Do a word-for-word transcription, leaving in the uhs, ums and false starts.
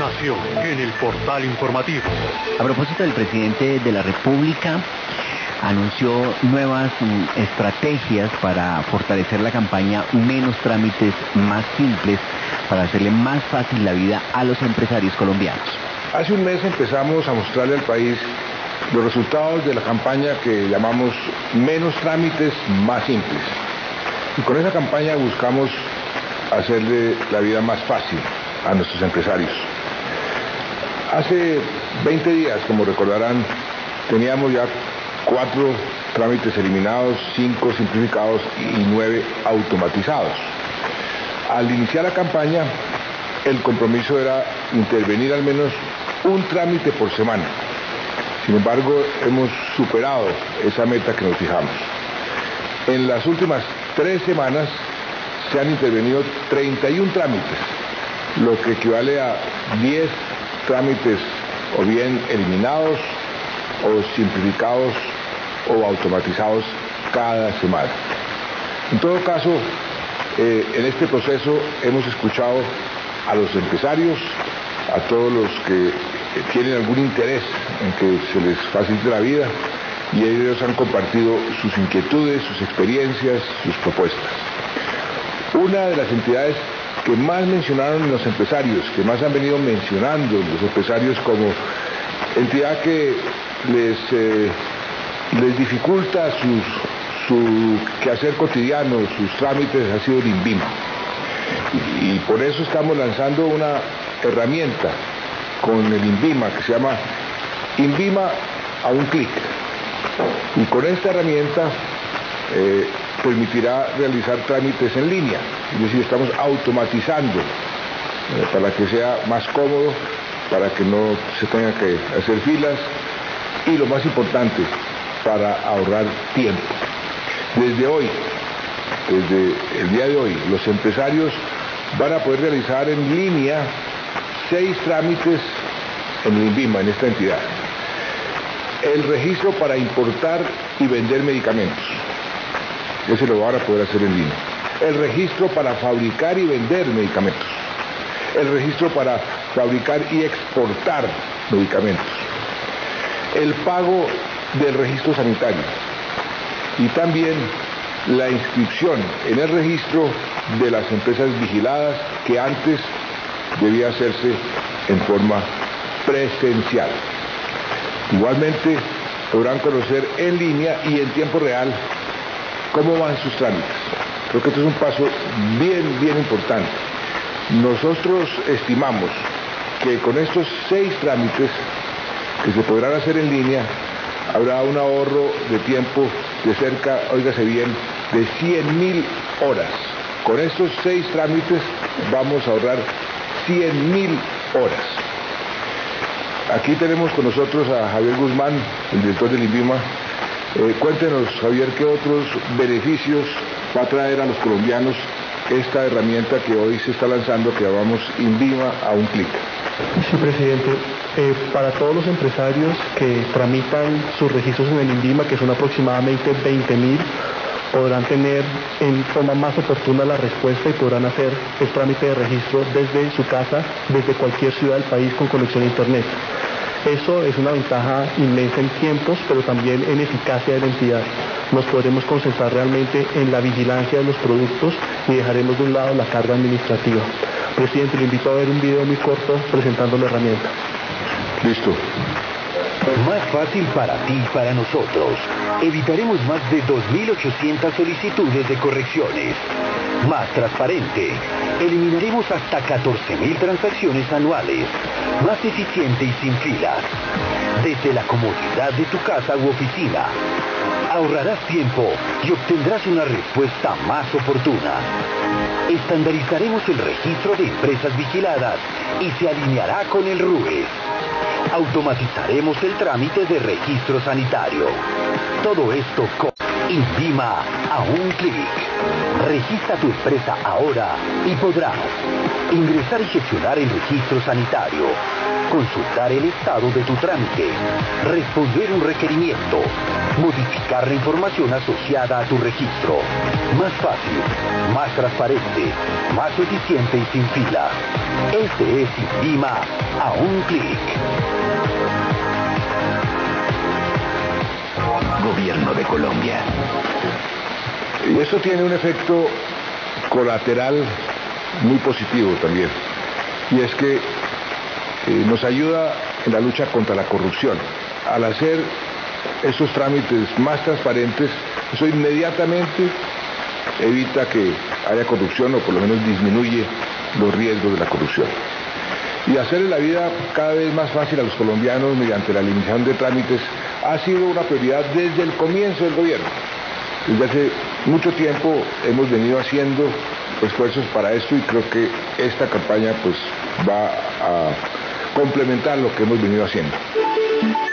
información en el portal informativo. A propósito, el presidente de la República anunció nuevas mm, estrategias para fortalecer la campaña Menos Trámites, Más Simples, para hacerle más fácil la vida a los empresarios colombianos. Hace un mes empezamos a mostrarle al país los resultados de la campaña que llamamos Menos Trámites, Más Simples. Y con esa campaña buscamos hacerle la vida más fácil a nuestros empresarios. Hace veinte días, como recordarán, teníamos ya cuatro trámites eliminados, cinco simplificados y nueve automatizados. Al iniciar la campaña, el compromiso era intervenir al menos un trámite por semana. Sin embargo, hemos superado esa meta que nos fijamos. En las últimas tres semanas se han intervenido treinta y un trámites, lo que equivale a diez trámites o bien eliminados o simplificados o automatizados cada semana. En todo caso, eh, en este proceso hemos escuchado a los empresarios, a todos los que tienen algún interés en que se les facilite la vida, y ellos han compartido sus inquietudes, sus experiencias, sus propuestas. Una de las entidades que más mencionaron los empresarios, que más han venido mencionando los empresarios como entidad que les, eh, les dificulta sus, su quehacer cotidiano, sus trámites, ha sido el INVIMA. Y, y por eso estamos lanzando una herramienta con el INVIMA que se llama INVIMA a un clic. Y con esta herramienta eh, permitirá realizar trámites en línea, es decir, estamos automatizando eh, para que sea más cómodo, para que no se tenga que hacer filas y, lo más importante, para ahorrar tiempo. Desde hoy, desde el día de hoy, los empresarios van a poder realizar en línea seis trámites en el INVIMA, en esta entidad. El registro para importar y vender medicamentos, ese lo van a poder hacer en línea. El registro para fabricar y vender medicamentos. El registro para fabricar y exportar medicamentos. El pago del registro sanitario. Y también la inscripción en el registro de las empresas vigiladas, que antes debía hacerse en forma presencial. Igualmente podrán conocer en línea y en tiempo real cómo van sus trámites. Creo que esto es un paso bien, bien importante. Nosotros estimamos que con estos seis trámites que se podrán hacer en línea, habrá un ahorro de tiempo de cerca, óigase bien, de cien mil horas. Con estos seis trámites vamos a ahorrar cien mil horas. Aquí tenemos con nosotros a Javier Guzmán, el director del INVIMA. Eh, cuéntenos, Javier, qué otros beneficios va a traer a los colombianos esta herramienta que hoy se está lanzando, que llamamos INVIMA a un clic. Sí, presidente. Eh, para todos los empresarios que tramitan sus registros en el INVIMA, que son aproximadamente veinte mil, podrán tener en forma más oportuna la respuesta y podrán hacer el trámite de registro desde su casa, desde cualquier ciudad del país con conexión a Internet. Eso es una ventaja inmensa en tiempos, pero también en eficacia de la entidad. Nos podremos concentrar realmente en la vigilancia de los productos y dejaremos de un lado la carga administrativa. Presidente, le invito a ver un video muy corto presentando la herramienta. Listo. Más fácil para ti y para nosotros. Evitaremos más de dos mil ochocientas solicitudes de correcciones. Más transparente. Eliminaremos hasta catorce mil transacciones anuales. Más eficiente y sin filas. Desde la comodidad de tu casa u oficina. Ahorrarás tiempo y obtendrás una respuesta más oportuna. Estandarizaremos el registro de empresas vigiladas y se alineará con el RUES. Automatizaremos el trámite de registro sanitario. Todo esto con INVIMA a un clic. Registra tu empresa ahora y podrás ingresar y gestionar el registro sanitario, consultar el estado de tu trámite, responder un requerimiento, modificar la información asociada a tu registro. Más fácil, más transparente, más eficiente y sin fila. Este es INVIMA a un clic. Gobierno de Colombia. Y esto tiene un efecto colateral muy positivo también, y es que eh, nos ayuda en la lucha contra la corrupción. Al hacer estos trámites más transparentes, eso inmediatamente evita que haya corrupción, o por lo menos disminuye los riesgos de la corrupción. Y hacerle la vida cada vez más fácil a los colombianos mediante la eliminación de trámites ha sido una prioridad desde el comienzo del gobierno. Desde hace mucho tiempo hemos venido haciendo esfuerzos para esto, y creo que esta campaña pues va a complementar lo que hemos venido haciendo.